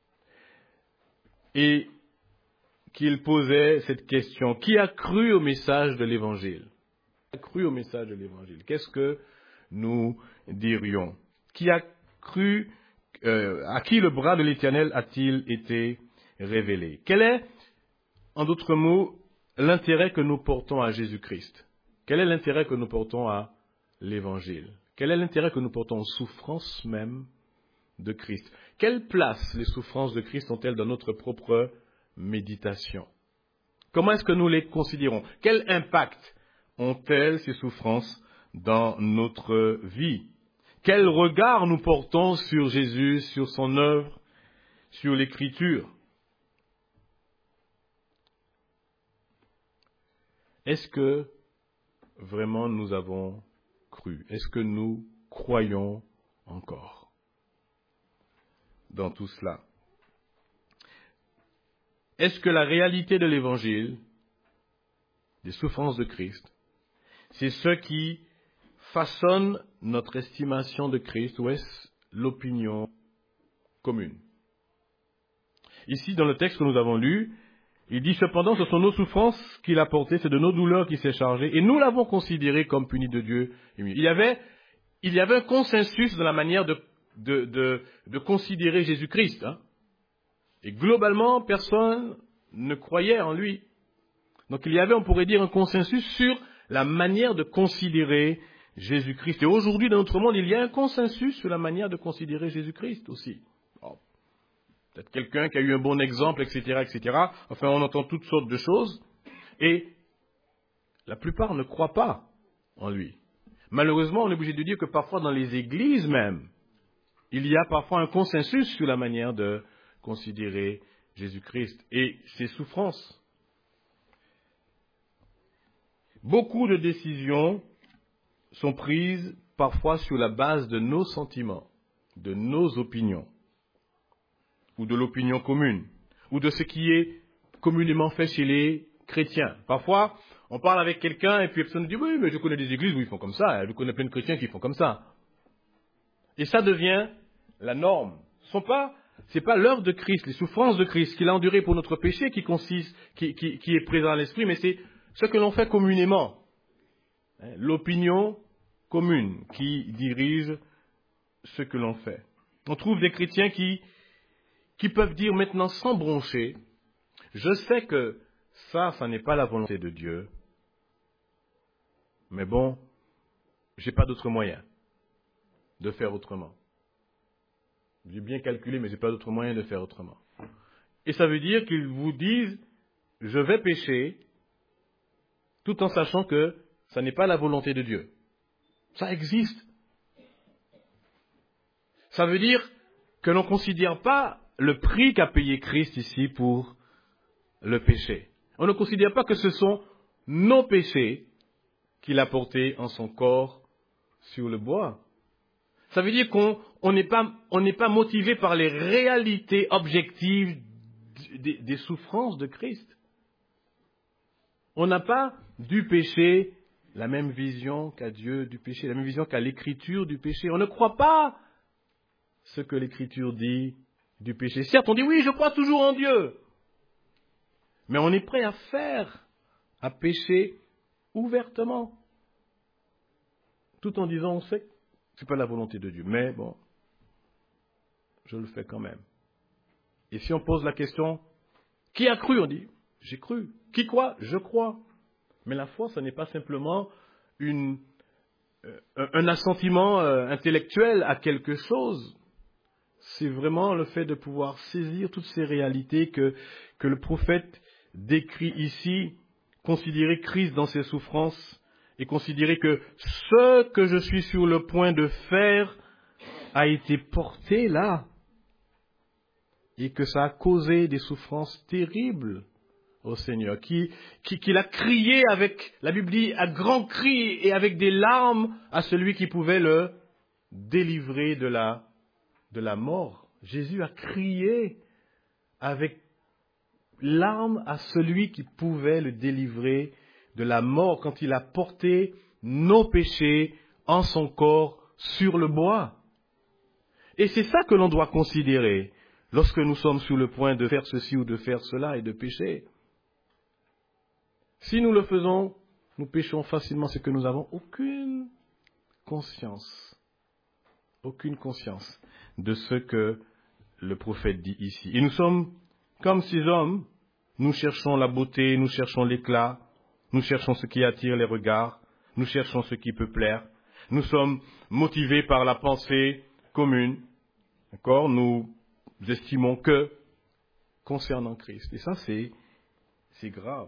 et qu'il posait cette question, qui a cru au message de l'Évangile? Qui a cru au message de l'Évangile? Qu'est-ce que nous dirions? Qui a cru, à qui le bras de l'Éternel a-t-il été révélé? Quel est, en d'autres mots, l'intérêt que nous portons à Jésus-Christ? Quel est l'intérêt que nous portons à l'Évangile? Quel est l'intérêt que nous portons aux souffrances même de Christ? Quelle place les souffrances de Christ ont-elles dans notre propre méditation? Comment est-ce que nous les considérons? Quel impact ont-elles, ces souffrances, dans notre vie? Quel regard nous portons sur Jésus, sur son œuvre, sur l'Écriture? Est-ce que vraiment nous avons cru? Est-ce que nous croyons encore dans tout cela? Est-ce que la réalité de l'Évangile, des souffrances de Christ, c'est ce qui façonne notre estimation de Christ, ou est-ce l'opinion commune? Ici, dans le texte que nous avons lu, il dit cependant, ce sont nos souffrances qu'il a portées, c'est de nos douleurs qu'il s'est chargé, et nous l'avons considéré comme puni de Dieu. Il y avait un consensus dans la manière de considérer Jésus-Christ. Et globalement, personne ne croyait en lui. Donc il y avait, on pourrait dire, un consensus sur la manière de considérer Jésus-Christ. Et aujourd'hui, dans notre monde, il y a un consensus sur la manière de considérer Jésus-Christ aussi. Alors, peut-être quelqu'un qui a eu un bon exemple, etc., etc. Enfin, on entend toutes sortes de choses. Et la plupart ne croient pas en lui. Malheureusement, on est obligé de dire que parfois dans les églises même, il y a parfois un consensus sur la manière de considérer Jésus-Christ et ses souffrances. Beaucoup de décisions sont prises parfois sur la base de nos sentiments, de nos opinions, ou de l'opinion commune, ou de ce qui est communément fait chez les chrétiens. Parfois, on parle avec quelqu'un et puis la personne dit « Oui, mais je connais des églises où ils font comme ça, je connais plein de chrétiens qui font comme ça. » Et ça devient la norme. C'est pas l'œuvre de Christ, les souffrances de Christ qu'il a endurées pour notre péché qui est présent à l'esprit, mais c'est ce que l'on fait communément. L'opinion commune qui dirige ce que l'on fait. On trouve des chrétiens qui peuvent dire maintenant sans broncher, je sais que ça n'est pas la volonté de Dieu, mais bon, j'ai pas d'autre moyen de faire autrement. J'ai bien calculé, mais j'ai pas d'autre moyen de faire autrement. Et ça veut dire qu'ils vous disent, je vais pécher, tout en sachant que ça n'est pas la volonté de Dieu. Ça existe. Ça veut dire que l'on ne considère pas le prix qu'a payé Christ ici pour le péché. On ne considère pas que ce sont nos péchés qu'il a portés en son corps sur le bois. Ça veut dire qu'on n'est pas motivé par les réalités objectives des souffrances de Christ. On n'a pas du péché la même vision qu'à Dieu du péché, la même vision qu'à l'Écriture du péché. On ne croit pas ce que l'Écriture dit du péché. Certes, on dit oui, je crois toujours en Dieu. Mais on est prêt à pécher ouvertement. Tout en disant, on sait que ce n'est pas la volonté de Dieu. Mais bon, je le fais quand même. Et si on pose la question, qui a cru? On dit, j'ai cru. Qui croit? Je crois. Mais la foi, ce n'est pas simplement un assentiment intellectuel à quelque chose. C'est vraiment le fait de pouvoir saisir toutes ces réalités que le prophète décrit ici, considérer Christ dans ses souffrances et considérer que ce que je suis sur le point de faire a été porté là et que ça a causé des souffrances terribles au Seigneur, qu'il a crié avec, la Bible dit, à grands cris et avec des larmes à celui qui pouvait le délivrer de la mort. Jésus a crié avec larmes à celui qui pouvait le délivrer de la mort quand il a porté nos péchés en son corps sur le bois. Et c'est ça que l'on doit considérer lorsque nous sommes sur le point de faire ceci ou de faire cela et de pécher. Si nous le faisons, nous péchons facilement, c'est que nous n'avons aucune conscience de ce que le prophète dit ici. Et nous sommes comme ces hommes, nous cherchons la beauté, nous cherchons l'éclat, nous cherchons ce qui attire les regards, nous cherchons ce qui peut plaire. Nous sommes motivés par la pensée commune. D'accord? Nous estimons que concernant Christ. Et ça, c'est grave.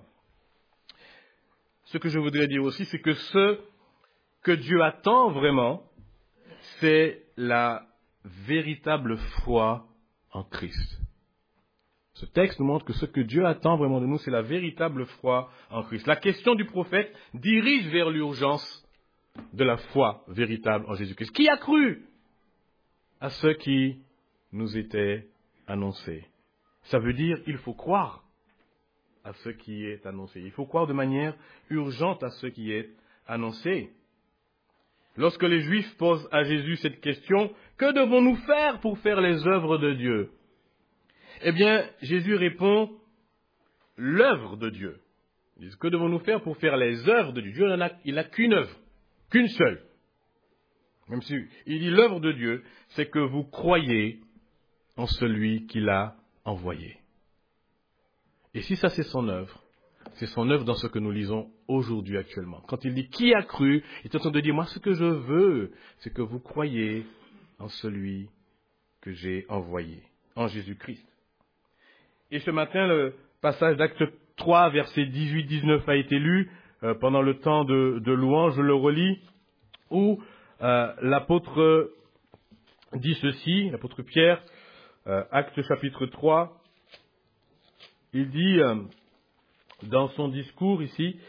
Ce que je voudrais dire aussi, c'est que ce que Dieu attend vraiment, c'est la véritable foi en Christ. Ce texte nous montre que ce que Dieu attend vraiment de nous, c'est la véritable foi en Christ. La question du prophète dirige vers l'urgence de la foi véritable en Jésus-Christ. Qui a cru à ce qui nous était annoncé? Ça veut dire qu'il faut croire à ce qui est annoncé. Il faut croire de manière urgente à ce qui est annoncé. Lorsque les Juifs posent à Jésus cette question, que devons-nous faire pour faire les œuvres de Dieu? Eh bien, Jésus répond, l'œuvre de Dieu. Ils disent, que devons-nous faire pour faire les œuvres de Dieu? Dieu il n'a qu'une œuvre, qu'une seule. Même si il dit l'œuvre de Dieu, c'est que vous croyez en celui qui l'a envoyé. Et si ça c'est son œuvre, C'est son œuvre dans ce que nous lisons aujourd'hui actuellement. Quand il dit « Qui a cru ?» il est en train de dire « Moi, ce que je veux, c'est que vous croyez en celui que j'ai envoyé, en Jésus-Christ. » Et ce matin, le passage d'Acte 3, versets 18-19 a été lu pendant le temps de louange. Je le relis, où l'apôtre dit ceci, l'apôtre Pierre, Acte chapitre 3, il dit dans son discours ici,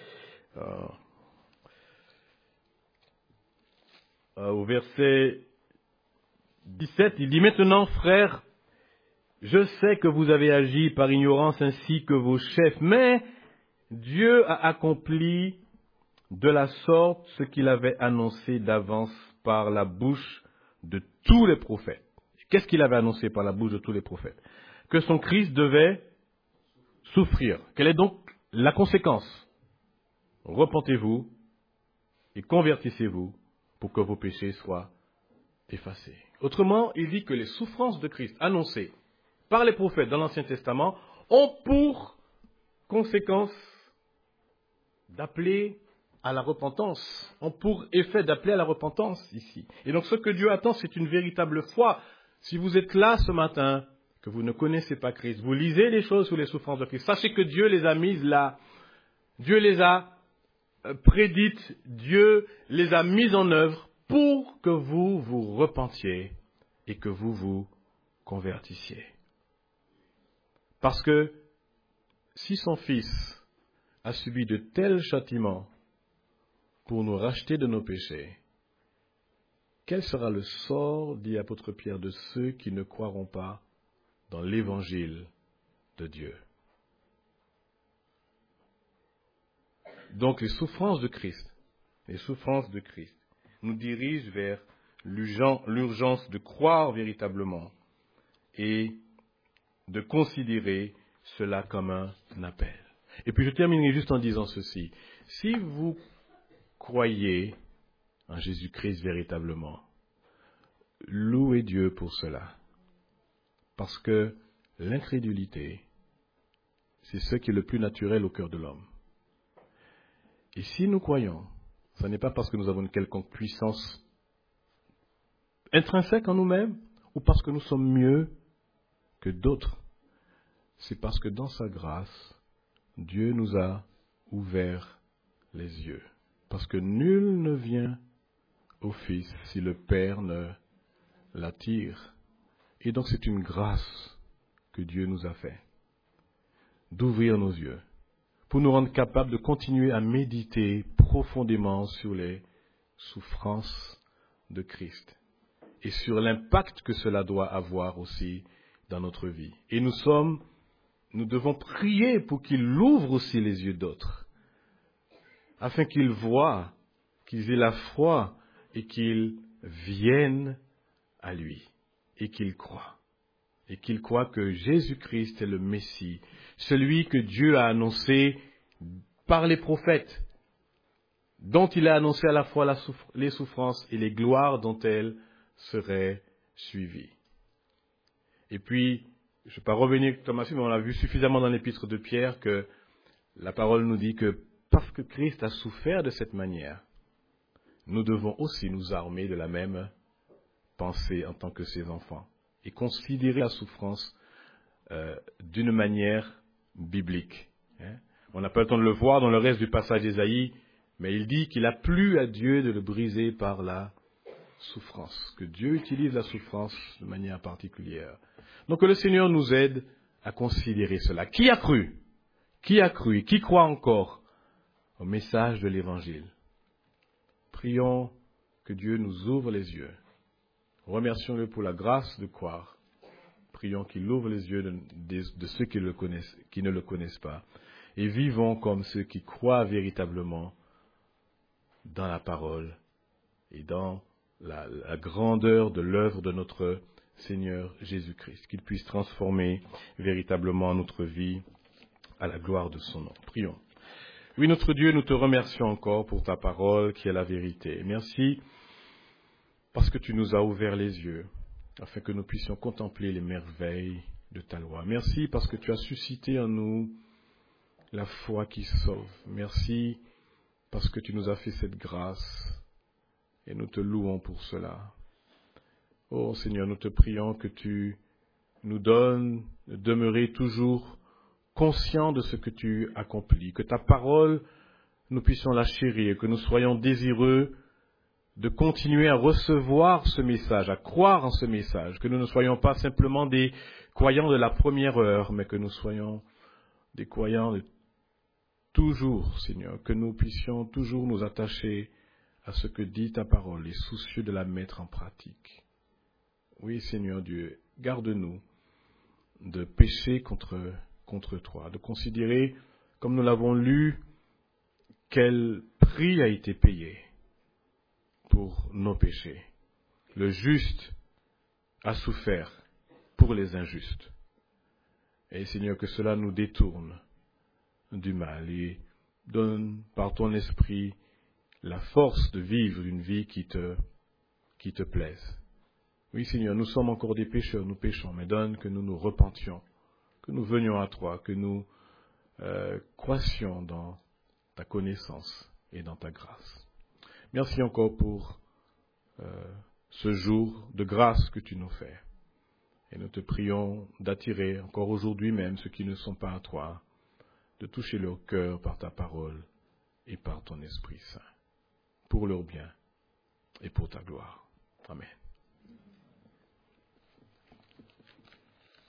au verset 17, il dit « Maintenant, frères, je sais que vous avez agi par ignorance ainsi que vos chefs, mais Dieu a accompli de la sorte ce qu'il avait annoncé d'avance par la bouche de tous les prophètes. » Qu'est-ce qu'il avait annoncé par la bouche de tous les prophètes? Que son Christ devait souffrir. Quelle est donc la conséquence? Repentez-vous et convertissez-vous pour que vos péchés soient effacés. Autrement, il dit que les souffrances de Christ annoncées par les prophètes dans l'Ancien Testament ont pour conséquence d'appeler à la repentance, ont pour effet d'appeler à la repentance ici. Et donc ce que Dieu attend, c'est une véritable foi. Si vous êtes là ce matin, que vous ne connaissez pas Christ, vous lisez les choses sur les souffrances de Christ, sachez que Dieu les a mises là. Dieu les a prédites, Dieu les a mises en œuvre pour que vous vous repentiez et que vous vous convertissiez. Parce que si son Fils a subi de tels châtiments pour nous racheter de nos péchés, quel sera le sort, dit l'apôtre Pierre, de ceux qui ne croiront pas dans l'évangile de Dieu? Donc les souffrances de Christ nous dirigent vers l'urgence de croire véritablement et de considérer cela comme un appel. Et puis je terminerai juste en disant ceci. Si vous croyez en Jésus-Christ véritablement, louez Dieu pour cela. Parce que l'incrédulité, c'est ce qui est le plus naturel au cœur de l'homme. Et si nous croyons, ce n'est pas parce que nous avons une quelconque puissance intrinsèque en nous-mêmes ou parce que nous sommes mieux que d'autres. C'est parce que dans sa grâce, Dieu nous a ouvert les yeux. Parce que nul ne vient au Fils si le Père ne l'attire. Et donc c'est une grâce que Dieu nous a fait, d'ouvrir nos yeux, pour nous rendre capables de continuer à méditer profondément sur les souffrances de Christ et sur l'impact que cela doit avoir aussi dans notre vie. Et nous devons prier pour qu'il ouvre aussi les yeux d'autres, afin qu'ils voient, qu'ils aient la foi et qu'ils viennent à lui et qu'ils croient. Et qu'ils croient que Jésus-Christ est le Messie, celui que Dieu a annoncé par les prophètes, dont il a annoncé à la fois les souffrances et les gloires dont elles seraient suivies. Et puis, je ne vais pas revenir comme ça, mais on l'a vu suffisamment dans l'épître de Pierre que la parole nous dit que parce que Christ a souffert de cette manière, nous devons aussi nous armer de la même pensée en tant que ses enfants et considérer la souffrance d'une manière biblique. On n'a pas le temps de le voir dans le reste du passage d'Ésaïe, mais il dit qu'il a plu à Dieu de le briser par la souffrance, que Dieu utilise la souffrance de manière particulière. Donc que le Seigneur nous aide à considérer cela. Qui a cru? Qui a cru et qui croit encore au message de l'Évangile? Prions que Dieu nous ouvre les yeux. Remercions-le pour la grâce de croire. Prions qu'il ouvre les yeux de ceux qui ne le connaissent pas. Et vivons comme ceux qui croient véritablement dans la parole et dans la grandeur de l'œuvre de notre Seigneur Jésus-Christ. Qu'il puisse transformer véritablement notre vie à la gloire de son nom. Prions. Oui, notre Dieu, nous te remercions encore pour ta parole qui est la vérité. Merci parce que tu nous as ouvert les yeux afin que nous puissions contempler les merveilles de ta loi. Merci parce que tu as suscité en nous la foi qui sauve. Merci parce que tu nous as fait cette grâce et nous te louons pour cela. Oh Seigneur, nous te prions que tu nous donnes de demeurer toujours conscients de ce que tu accomplis, que ta parole, nous puissions la chérir, que nous soyons désireux de continuer à recevoir ce message, à croire en ce message, que nous ne soyons pas simplement des croyants de la première heure, mais que nous soyons des croyants de toujours, Seigneur, que nous puissions toujours nous attacher à ce que dit ta parole et soucieux de la mettre en pratique. Oui, Seigneur Dieu, garde-nous de pécher contre toi, de considérer, comme nous l'avons lu, quel prix a été payé pour nos péchés. Le juste a souffert pour les injustes. Et Seigneur, que cela nous détourne du mal et donne par ton esprit la force de vivre une vie qui te plaise. Oui, Seigneur, nous sommes encore des pécheurs, nous péchons, mais donne que nous nous repentions, que nous venions à toi, que nous croissions dans ta connaissance et dans ta grâce. Merci encore pour ce jour de grâce que tu nous fais. Et nous te prions d'attirer encore aujourd'hui même ceux qui ne sont pas à toi, de toucher leur cœur par ta parole et par ton Esprit Saint, pour leur bien et pour ta gloire. Amen.